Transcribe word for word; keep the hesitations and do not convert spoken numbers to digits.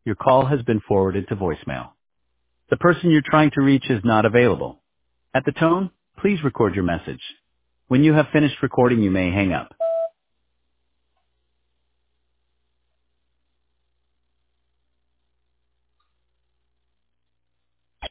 Your call has been forwarded to voicemail. The person you're trying to reach is not available. At the tone, please record your message. When you have finished recording, you may hang up.